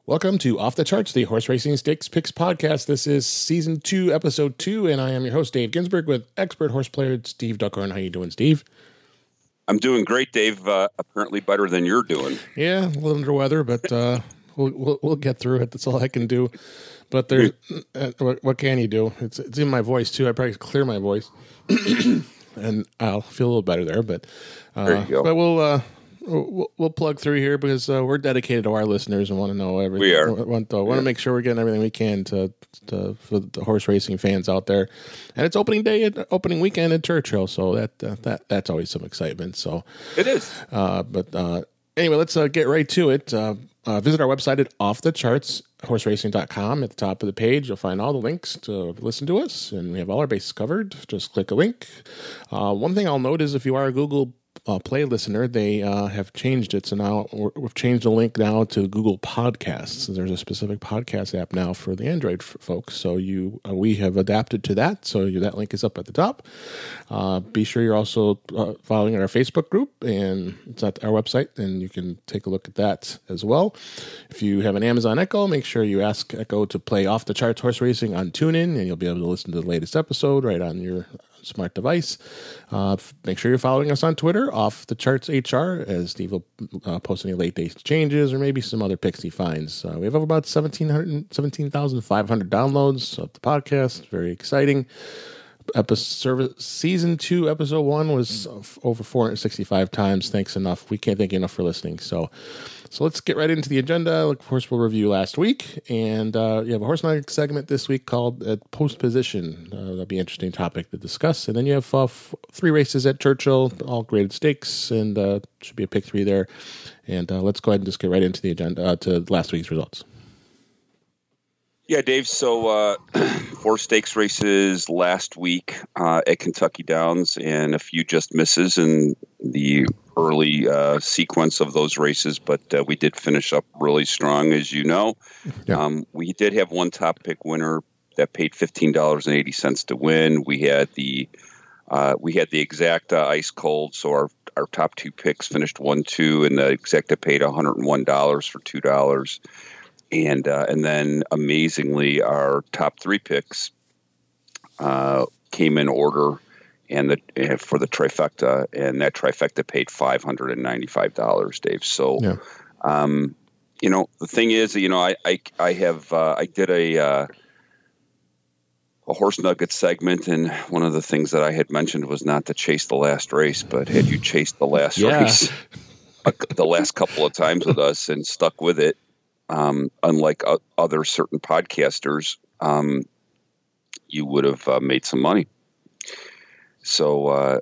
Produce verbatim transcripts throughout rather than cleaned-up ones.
Welcome to Off the Charts, the Horse Racing Stakes Picks podcast. This is season two, episode two, and I am your host, Dave Ginsburg, with expert horse player Steve Duckhorn. How you doing, Steve? I'm doing great, Dave. Uh, apparently better than you're doing. Yeah, a little under weather, but uh, we'll, we'll we'll get through it. That's all I can do. But there's uh, what, what can you do? It's it's in my voice too. I probably clear my voice, and I'll feel a little better there. But uh, there you go. But we'll. Uh, We'll, we'll plug through here because uh, we're dedicated to our listeners and want to know everything. We are. Want to, want to make sure we're getting everything we can to, to for the horse racing fans out there. And it's opening day, opening weekend at Churchill, so that uh, that that's always some excitement. So it is. Uh, but uh, anyway, let's uh, get right to it. Uh, uh, visit our website at off the charts horse racing dot com. At the top of the page, you'll find all the links to listen to us, and we have all our bases covered. Just click a link. Uh, one thing I'll note is if you are a Google Uh, Play listener, they uh, have changed it. So now we're, we've changed the link now to Google Podcasts. There's a specific podcast app now for the Android f- folks. So you, uh, we have adapted to that. So you, that link is up at the top. Uh, be sure you're also uh, following our Facebook group, and it's at our website, and you can take a look at that as well. If you have an Amazon Echo, make sure you ask Echo to play Off the Charts Horse Racing on TuneIn, and you'll be able to listen to the latest episode right on your smart device. Uh, make sure you're following us on Twitter, Off the Charts H R, as Steve will uh, post any late day changes or maybe some other picks he finds. Uh, we have over about seventeen thousand five hundred downloads of the podcast. Very exciting. Episode, season two, episode one was over four hundred sixty-five times. Thanks enough. We can't thank you enough for listening. So, so let's get right into the agenda. Of course, we'll review last week, and uh, you have a horse nugget segment this week called uh, Post Position. Uh, that'll be an interesting topic to discuss. And then you have uh, f- three races at Churchill, all graded stakes, and uh, should be a pick three there. And uh, let's go ahead and just get right into the agenda uh, to last week's results. Yeah, Dave. So uh, four stakes races last week uh, at Kentucky Downs, and a few just misses in the early uh, sequence of those races. But uh, we did finish up really strong, as you know. Yeah. Um, we did have one top pick winner that paid fifteen dollars and eighty cents to win. We had the uh, we had the Exacta ice cold, so our our top two picks finished one two, and the Exacta paid one hundred one dollars for two dollars. And uh, and then, amazingly, our top three picks uh, came in order, and the uh, for the trifecta, and that trifecta paid five hundred and ninety-five dollars, Dave. So, yeah. um, you know, the thing is, you know, I I, I have uh, I did a uh, a horse nugget segment, and one of the things that I had mentioned was not to chase the last race, but had you chased the last yeah. race uh, the last couple of times with us and stuck with it. Um, unlike uh, other certain podcasters, um, you would have uh, made some money. So, uh,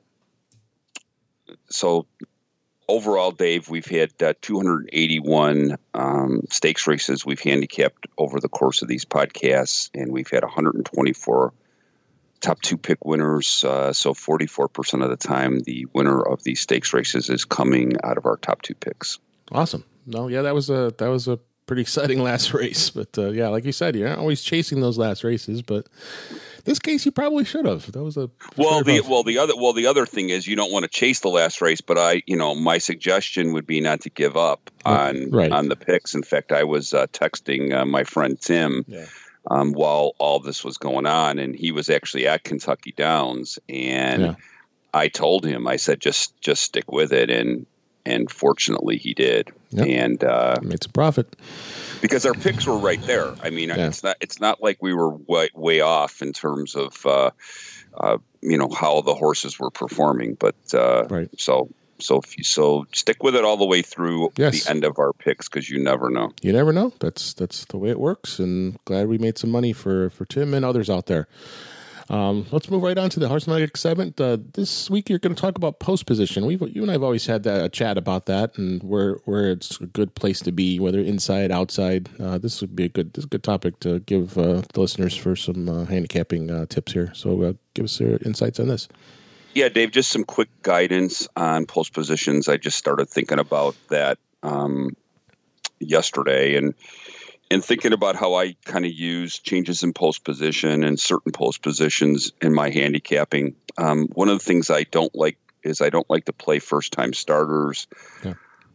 so overall, Dave, we've had uh, two hundred eighty-one um, stakes races we've handicapped over the course of these podcasts, and we've had one hundred twenty-four top two pick winners. Uh, so, forty-four percent of the time, the winner of these stakes races is coming out of our top two picks. Awesome. No, yeah, that was a that was a. pretty exciting last race, but uh, yeah, like you said, you're not always chasing those last races, but this case you probably should have. That was a well. The well the other well the other thing is you don't want to chase the last race, but I you know my suggestion would be not to give up on right. on the picks. In fact, I was uh, texting uh, my friend Tim yeah. um, while all this was going on, and he was actually at Kentucky Downs, and yeah. I told him, I said, just just stick with it, and. And fortunately, he did, yep. and uh, made some profit because our picks were right there. I mean, yeah. it's not it's not like we were way, way off in terms of uh, uh, you know how the horses were performing. But uh, right. so so if you, so stick with it all the way through yes. the end of our picks because you never know. You never know. That's that's the way it works. And glad we made some money for for Tim and others out there. Um, let's move right on to the horse nugget segment. Uh, this week, you're going to talk about post position. We've, you and I have always had that, a chat about that, and where where it's a good place to be, whether inside, outside. Uh, this would be a good this is a good topic to give uh, the listeners for some uh, handicapping uh, tips here. So, uh, give us your insights on this. Yeah, Dave. Just some quick guidance on post positions. I just started thinking about that um, yesterday, and. And thinking about how I kind of use changes in post position and certain post positions in my handicapping. Um, one of the things I don't like is I don't like to play first time starters. Yeah.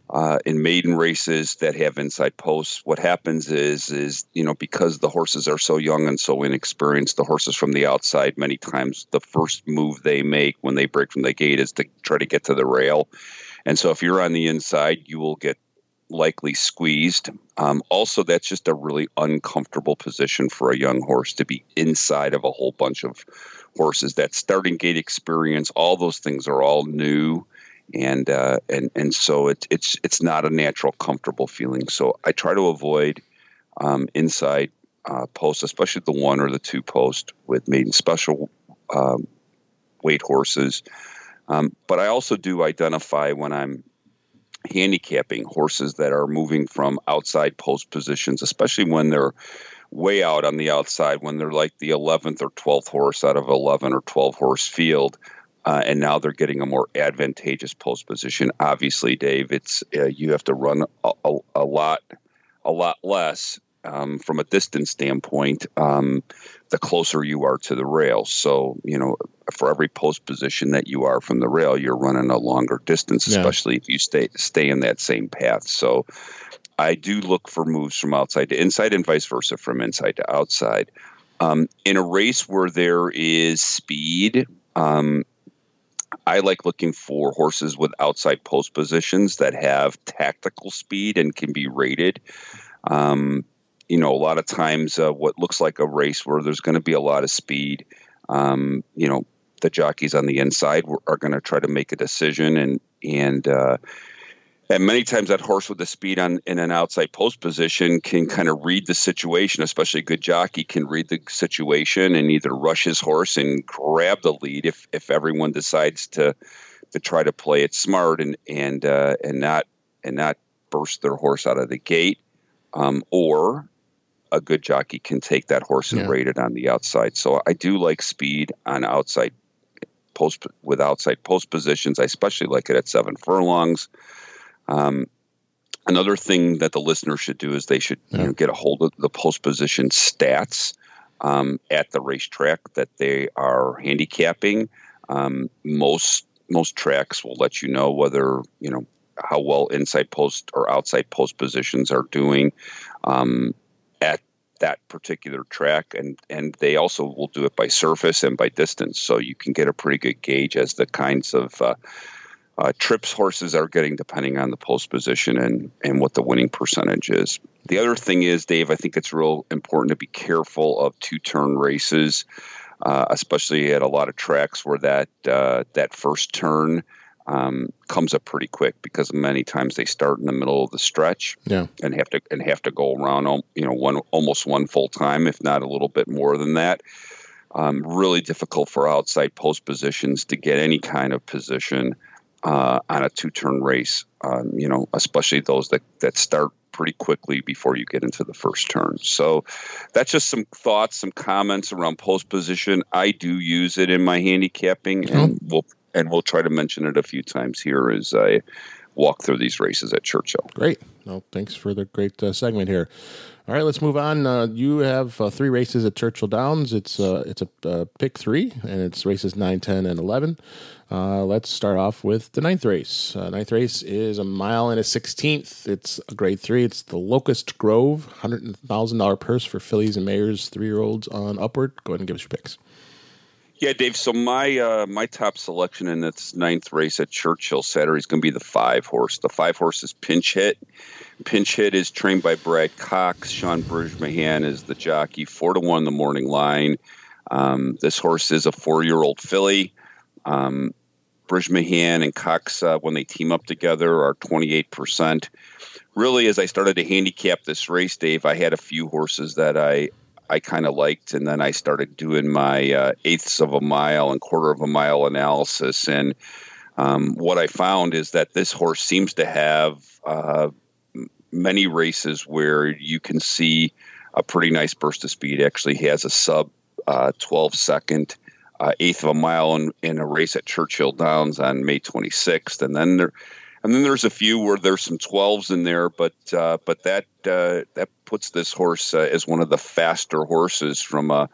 uh, in maiden races that have inside posts, what happens is, is, you know, because the horses are so young and so inexperienced, the horses from the outside, many times the first move they make when they break from the gate is to try to get to the rail. And so if you're on the inside, you will get likely squeezed. Um, also, that's just a really uncomfortable position for a young horse to be inside of a whole bunch of horses. That starting gate experience, all those things are all new. And uh, and and so it's it's it's not a natural, comfortable feeling. So I try to avoid um, inside uh, posts, especially the one or the two post with maiden special um, weight horses. Um, but I also do identify when I'm handicapping horses that are moving from outside post positions, especially when they're way out on the outside, when they're like the eleventh or twelfth horse out of eleven or twelve horse field. Uh, and now they're getting a more advantageous post position. Obviously, Dave, it's uh, you have to run a, a, a lot, a lot less um, from a distance standpoint. Um, the closer you are to the rail, so you know, for every post position that you are from the rail, you're running a longer distance, especially yeah. if you stay stay in that same path. So, I do look for moves from outside to inside, and vice versa, from inside to outside. Um, in a race where there is speed. Um, I like looking for horses with outside post positions that have tactical speed and can be rated. Um, you know, a lot of times uh, what looks like a race where there's going to be a lot of speed, um, you know, the jockeys on the inside are going to try to make a decision. And, and, uh, and many times that horse with the speed on in an outside post position can kind of read the situation, especially a good jockey can read the situation and either rush his horse and grab the lead if, if everyone decides to to try to play it smart and and uh, and not and not burst their horse out of the gate, um, or a good jockey can take that horse and yeah. rate it on the outside. So I do like speed on outside post with outside post positions. I especially like it at seven furlongs. Um, another thing that the listener should do is they should yeah. you know, get a hold of the post position stats um, at the racetrack that they are handicapping. Um, most most tracks will let you know whether you know how well inside post or outside post positions are doing um, at that particular track, and and they also will do it by surface and by distance, so you can get a pretty good gauge as the kinds of uh, Uh, trips horses are getting depending on the post position and, and what the winning percentage is. The other thing is, Dave, I think it's real important to be careful of two-turn races, uh, especially at a lot of tracks where that uh, that first turn um, comes up pretty quick because many times they start in the middle of the stretch yeah. and have to and have to go around you know one almost one full time, if not a little bit more than that. Um, really difficult for outside post positions to get any kind of position Uh, on a two-turn race, um, you know, especially those that, that start pretty quickly before you get into the first turn. So that's just some thoughts, some comments around post position. I do use it in my handicapping, and oh. we'll and we'll try to mention it a few times here as I walk through these races at Churchill. Great. Well, thanks for the great uh, segment here. All right, let's move on. Uh, you have uh, three races at Churchill Downs. It's uh, it's a uh, pick three, and it's races nine, ten, and eleven. Uh, let's start off with the ninth race. Uh, ninth race is a mile and a sixteenth. It's a grade three. It's the Locust Grove, one hundred thousand dollars purse for fillies and mares, three-year-olds on upward. Go ahead and give us your picks. Yeah, Dave. So my uh, my top selection in this ninth race at Churchill Saturday is going to be the five horse. The five horse is Pinch Hit. Pinch Hit is trained by Brad Cox. Sean Bridgmahan is the jockey. Four to one the morning line. Um, this horse is a four-year-old filly. Um, Bridgmahan and Cox, uh, when they team up together, are twenty-eight percent. Really, as I started to handicap this race, Dave, I had a few horses that I I kind of liked, and then I started doing my uh, eighths of a mile and quarter of a mile analysis. And um, what I found is that this horse seems to have uh, many races where you can see a pretty nice burst of speed. Actually, he has a sub uh, twelve second uh, eighth of a mile in, in a race at Churchill Downs on May twenty-sixth, and then there. And then there's a few where there's some twelves in there, but uh, but that uh, that puts this horse uh, as one of the faster horses from a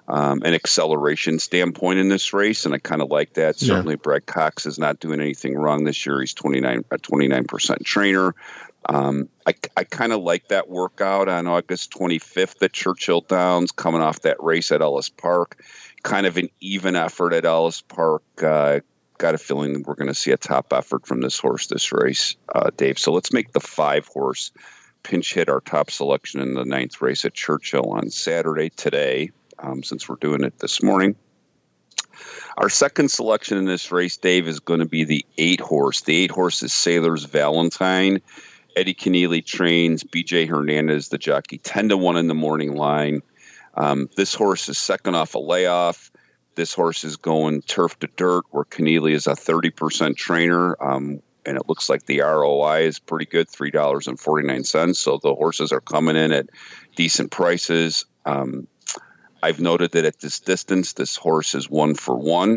um, an acceleration standpoint in this race, and I kind of like that. Yeah. Certainly, Brad Cox is not doing anything wrong this year. He's twenty-nine a twenty-nine percent trainer. Um, I, I kind of like that workout on August twenty-fifth at Churchill Downs, coming off that race at Ellis Park. Kind of an even effort at Ellis Park. Uh, got a feeling we're going to see a top effort from this horse this race, uh, Dave. So let's make the five horse pinch hit our top selection in the ninth race at Churchill on Saturday today, um, since we're doing it this morning. Our second selection in this race, Dave, is going to be the eight horse. The eight horse is Sailor's Valentine. Eddie Keneally trains B J Hernandez, the jockey, ten to one in the morning line. Um, this horse is second off a layoff. This horse is going turf to dirt, where Keneally is a thirty percent trainer. Um, and it looks like the R O I is pretty good, three dollars and forty-nine cents. So the horses are coming in at decent prices. Um, I've noted that at this distance, this horse is one for one.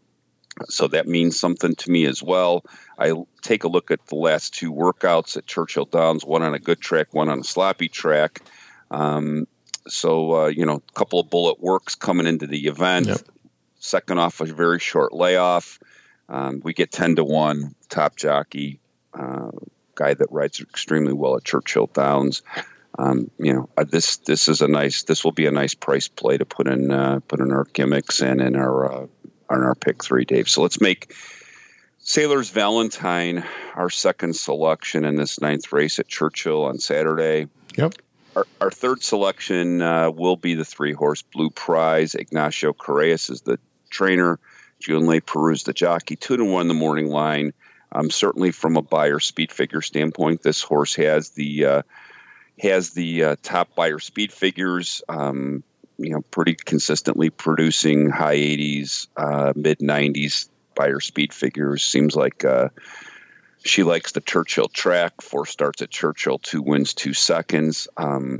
So that means something to me as well. I take a look at the last two workouts at Churchill Downs, one on a good track, one on a sloppy track. Um, so, uh, you know, a couple of bullet works coming into the event. Yep. Second off a very short layoff. Um, we get ten to one, top jockey, uh, guy that rides extremely well at Churchill Downs. Um, you know, uh, this this is a nice. This will be a nice price play to put in uh, put in our gimmicks and in our uh, on our pick three, Dave. So let's make Sailor's Valentine our second selection in this ninth race at Churchill on Saturday. Yep. Our, our third selection uh, will be the three horse Blue Prize. Ignacio Correas is the trainer. Julian Le Peroux the jockey. Two to one in the morning line. Um, certainly from a buyer speed figure standpoint, this horse has the uh, has the uh, top buyer speed figures. Um, you know, pretty consistently producing high eighties, uh, mid nineties buyer speed figures. Seems like uh, she likes the Churchill track. Four starts at Churchill, two wins, two seconds. Um,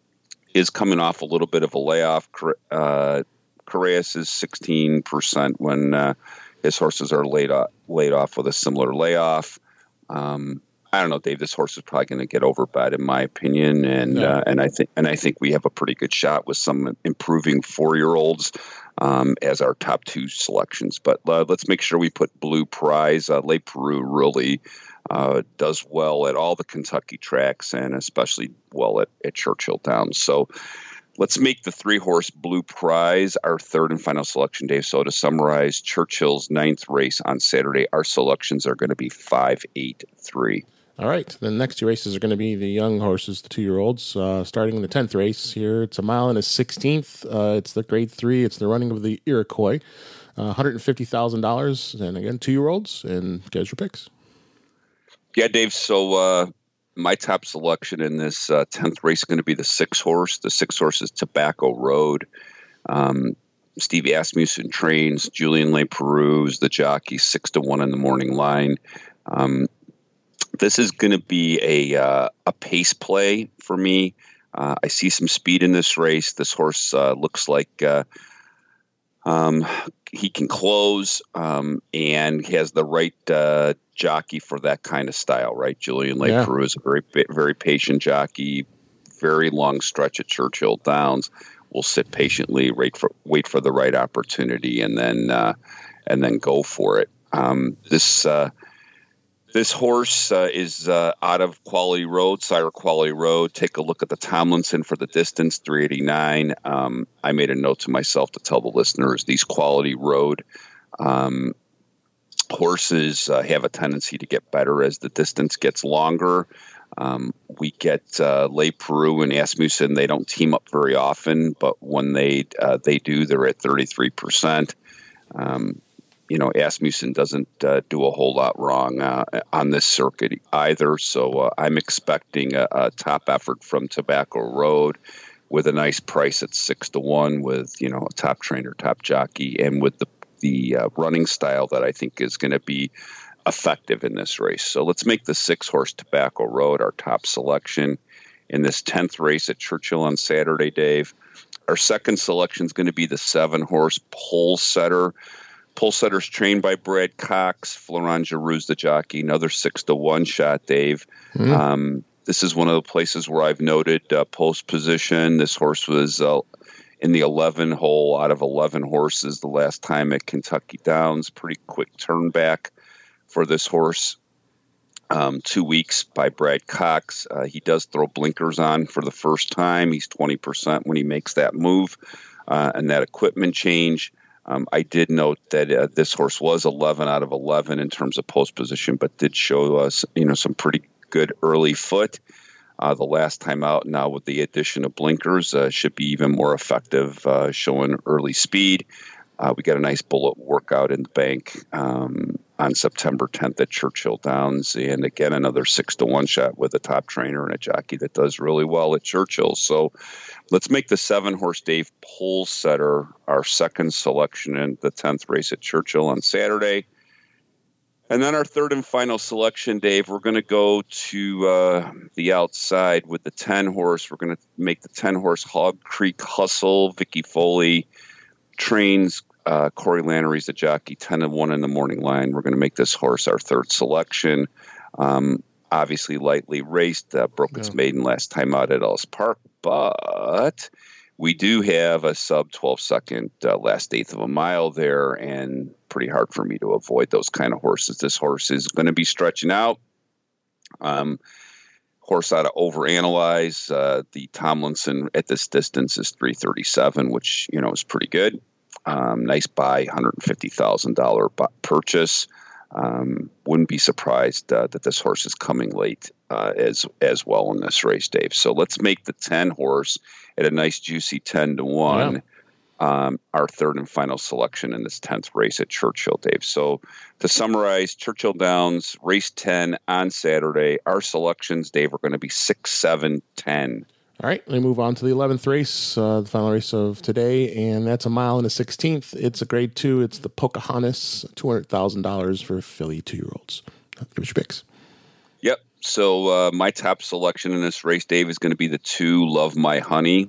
is coming off a little bit of a layoff. Uh, Correas is sixteen percent when uh, his horses are laid off, laid off with a similar layoff. Um, I don't know, Dave. This horse is probably going to get overbet, in my opinion, and yeah. uh, and I think and I think we have a pretty good shot with some improving four-year-olds um, as our top two selections. But uh, let's make sure we put Blue Prize. Uh, Le Peroux really uh, does well at all the Kentucky tracks, and especially well at, at Churchill Downs. So let's make the three-horse Blue Prize our third and final selection, Dave. So to summarize, Churchill's ninth race on Saturday, our selections are going to be five, eight, three. All right. The next two races are going to be the young horses, the two-year-olds. Uh, starting in the tenth race here, it's a mile and a sixteenth. Uh, it's the grade three. It's the running of the Iroquois. Uh, one hundred fifty thousand dollars. And again, two-year-olds. And get your picks. Yeah, Dave. So uh, my top selection in this uh, tenth race is going to be the six horse. The six horse is Tobacco Road. Um, Steve Asmussen trains. Julian Le Peroux is the jockey, six to one in the morning line. Um, This is going to be a uh, a pace play for me. Uh, I see some speed in this race. This horse uh, looks like uh, um, he can close um, and has the right uh, jockey for that kind of style, right? Julian Le yeah. Peroux is a very very patient jockey. Very long stretch at Churchill Downs. Will sit patiently, wait for wait for the right opportunity, and then uh, and then go for it. Um, this. Uh, This horse uh, is uh, out of Quality Road, Sire Quality Road. Take a look at the Tomlinson for the distance, three eighty-nine. Um, I made a note to myself to tell the listeners these Quality Road um, horses uh, have a tendency to get better as the distance gets longer. Um, we get uh, Le Peroux and Asmussen. They don't team up very often, but when they uh, they do, they're at thirty-three percent. Um, You know, Asmussen doesn't uh, do a whole lot wrong uh, on this circuit either. So uh, I'm expecting a, a top effort from Tobacco Road with a nice price at six to one with, you know, a top trainer, top jockey, and with the, the uh, running style that I think is going to be effective in this race. So let's make the six-horse Tobacco Road our top selection in this tenth race at Churchill on Saturday, Dave. Our second selection is going to be the seven-horse Pole Setter. Pole Setter's trained by Brad Cox. Florent Giroux's the jockey. Another six to one shot, Dave. Mm. Um, this is one of the places where I've noted uh, post position. This horse was uh, in the eleven hole out of eleven horses the last time at Kentucky Downs. Pretty quick turn back for this horse. Um, two weeks by Brad Cox. Uh, he does throw blinkers on for the first time. He's twenty percent when he makes that move uh, and that equipment change. Um, I did note that uh, this horse was eleven out of eleven in terms of post position, but did show us, you know, some pretty good early foot. Uh, the last time out, now with the addition of blinkers, uh, should be even more effective, uh, showing early speed. Uh, we got a nice bullet workout in the bank um, on September tenth at Churchill Downs, and again another six to one shot with a top trainer and a jockey that does really well at Churchill. So let's make the seven horse Dave pole setter our second selection in the tenth race at Churchill on Saturday. And then our third and final selection, Dave, we're going to go to uh, the outside with the ten horse. We're going to make the ten horse Hog Creek Hustle. Vicky Foley trains uh, Corey Lannery's the jockey, ten and one in the morning line. We're going to make this horse our third selection. Um, obviously, lightly raced, uh, broke its yeah. maiden last time out at Ellis Park, but we do have a sub twelve second uh, last eighth of a mile there, and pretty hard for me to avoid those kind of horses. This horse is going to be stretching out. Um, horse out of Overanalyze. Uh, the Tomlinson at this distance is three thirty-seven, which, you know, is pretty good. Um, nice buy, one hundred fifty thousand dollars purchase. Um, wouldn't be surprised uh, that this horse is coming late uh, as as well in this race, Dave. So let's make the ten horse at a nice juicy ten to one. Yeah. Um, our third and final selection in this tenth race at Churchill, Dave. So to summarize, Churchill Downs, race ten on Saturday. Our selections, Dave, are going to be six, seven, ten. All right, we move on to the eleventh race, uh, the final race of today, and that's a mile and a sixteenth. It's a grade two. It's the Pocahontas, two hundred thousand dollars for Philly two-year-olds. Give us your picks. Yep. So uh, my top selection in this race, Dave, is going to be the two, Love My Honey.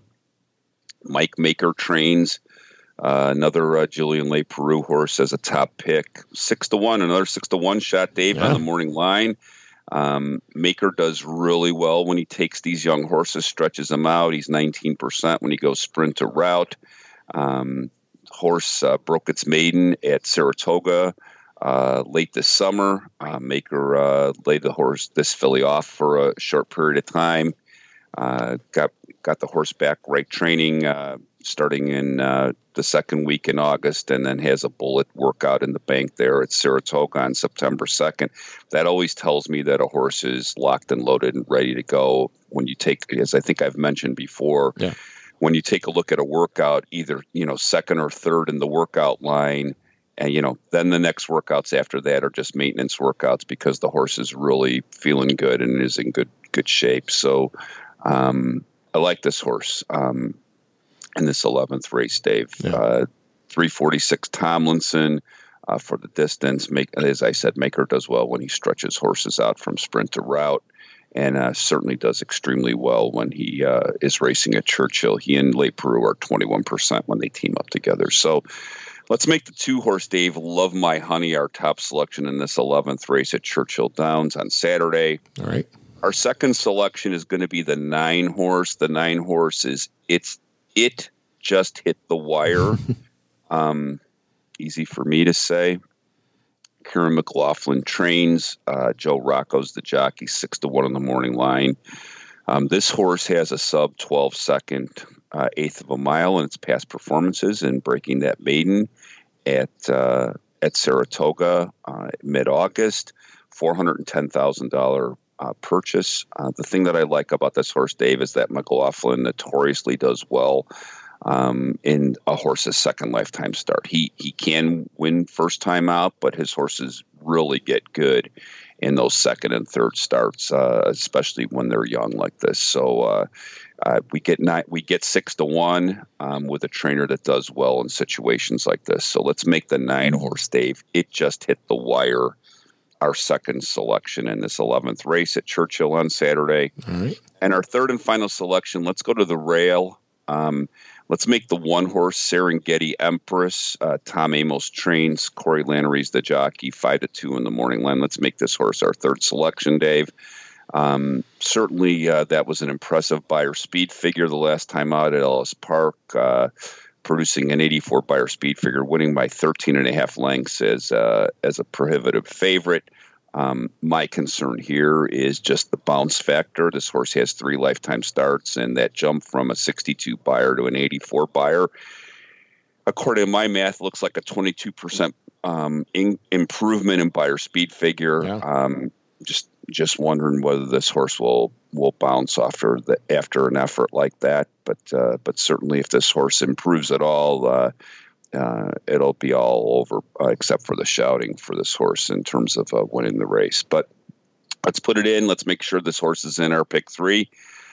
Mike Maker trains uh, another uh, Julian Le Peru horse as a top pick. Six to one, another six to one shot, Dave, yeah. on the morning line. Um, Maker does really well when he takes these young horses, stretches them out. He's nineteen percent when he goes sprint to route. Um, horse uh, broke its maiden at Saratoga uh, late this summer. Uh, Maker uh, laid the horse, this filly, off for a short period of time. Uh, got got the horse back right training uh, starting in uh, the second week in August, and then has a bullet workout in the bank there at Saratoga on September second. That always tells me that a horse is locked and loaded and ready to go. When you take, as I think I've mentioned before, yeah. when you take a look at a workout, either, you know, second or third in the workout line, and, you know, then the next workouts after that are just maintenance workouts because the horse is really feeling good and is in good good shape. So um, I like this horse um, in this eleventh race, Dave. Yeah. Uh, three forty-six Tomlinson uh, for the distance. Make, as I said, Maker does well when he stretches horses out from sprint to route, and uh, certainly does extremely well when he uh, is racing at Churchill. He and Le Peru are twenty-one percent when they team up together. So let's make the two-horse, Dave, Love My Honey, our top selection in this eleventh race at Churchill Downs on Saturday. All right. Our second selection is going to be the nine-horse. The nine-horse is it's it just hit the wire. um, easy for me to say. Kieran McLaughlin trains. Uh, Joe Rocco's the jockey, six to one in the morning line. Um, this horse has a sub twelve second uh, eighth of a mile in its past performances, and breaking that maiden at uh, at Saratoga uh, mid August. Four hundred and ten thousand dollar uh, purchase. Uh, the thing that I like about this horse, Dave, is that McLaughlin notoriously does well Um, in a horse's second lifetime start. He he can win first time out, but his horses really get good in those second and third starts, uh, especially when they're young like this. So uh, uh, we get nine, we get six to one um, with a trainer that does well in situations like this. So let's make the nine horse, Dave. It just hit the wire. Our second selection in this eleventh race at Churchill on Saturday. All right. And our third and final selection, let's go to the rail. Um, let's make the one horse Serengeti Empress. Uh, Tom Amos trains. Corey Lannery's the jockey, five to two in the morning line. Let's make this horse our third selection, Dave. Um, certainly, uh, that was an impressive Beyer speed figure the last time out at Ellis Park, uh, producing an eighty-four Beyer speed figure, winning by thirteen and a half lengths as, uh, as a prohibitive favorite. Um, my concern here is just the bounce factor. This horse has three lifetime starts, and that jump from a sixty-two Beyer to an eighty-four Beyer, according to my math, looks like a twenty-two percent um, in, improvement in Beyer speed figure. Yeah. Um, just just wondering whether this horse will will bounce after the after an effort like that. But uh, but certainly, if this horse improves at all, uh, uh, it'll be all over, uh, except for the shouting for this horse in terms of uh, winning the race. But let's put it in. Let's make sure this horse is in our pick three.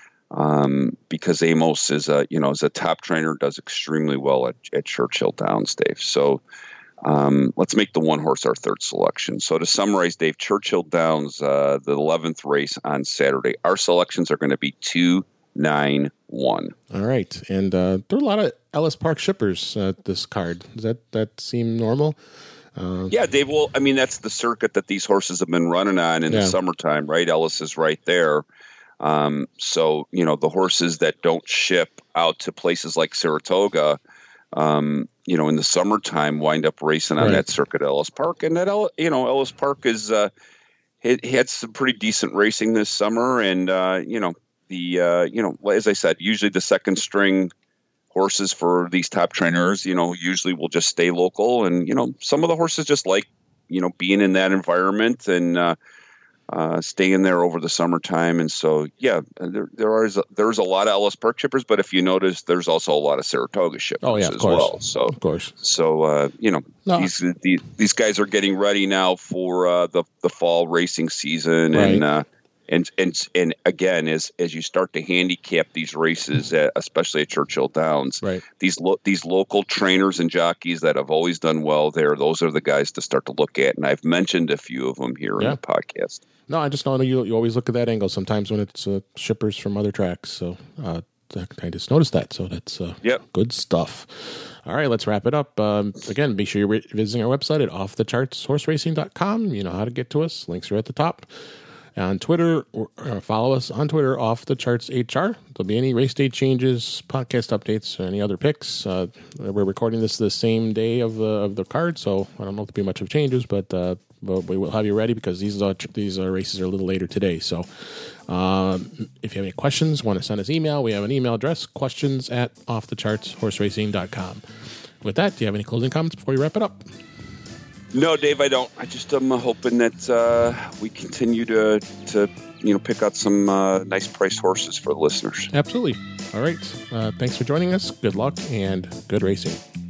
Um, because Amos is a, you know, is a top trainer, does extremely well at, at Churchill Downs, Dave. So, um, let's make the one horse our third selection. So to summarize, Dave, Churchill Downs, uh, the eleventh race on Saturday, our selections are going to be two, nine, one. All right. And, uh, there are a lot of Ellis Park shippers at this card. Does that, that seem normal? Uh, yeah, Dave. Well, I mean, that's the circuit that these horses have been running on in yeah. the summertime, right? Ellis is right there. Um, so, you know, the horses that don't ship out to places like Saratoga, um, you know, in the summertime wind up racing on right. that circuit at Ellis Park. And that, you know, Ellis Park is, uh, he, he had some pretty decent racing this summer. And, uh, you know, the, uh, you know, as I said, usually the second string horses for these top trainers, you know, usually will just stay local. And, you know, some of the horses just like, you know, being in that environment and, uh, Uh, staying there over the summertime. And so, yeah, there there is a, there's a lot of Ellis Park shippers, but if you notice, there's also a lot of Saratoga shippers oh, yeah, of as course. well. So, of course. So, uh, you know, no. these, these these guys are getting ready now for uh, the the fall racing season, right. and uh, and and and again, as as you start to handicap these races, at, especially at Churchill Downs, right. these lo- these local trainers and jockeys that have always done well there, those are the guys to start to look at, and I've mentioned a few of them here yeah. in the podcast. No, I just know you you always look at that angle sometimes when it's uh, shippers from other tracks. So uh, I just noticed that. So that's uh, yep. good stuff. All right, let's wrap it up. Um, again, be sure you're re- visiting our website at off the charts horse racing dot com. You know how to get to us. Links are at the top. On Twitter, or, or follow us on Twitter, Off the Charts H R. There'll be any race day changes, podcast updates, or any other picks. Uh, we're recording this the same day of the of the card, so I don't know if there'll be much of changes, but uh, but we will have you ready because these are, these are races are a little later today. So um, if you have any questions, want to send us email, we have an email address, questions at off the charts horse racing dot com. With that, do you have any closing comments before we wrap it up? No, Dave, I don't. I just am hoping that uh, we continue to, to, you know, pick out some uh, nice priced horses for the listeners. Absolutely. All right. Uh, thanks for joining us. Good luck and good racing.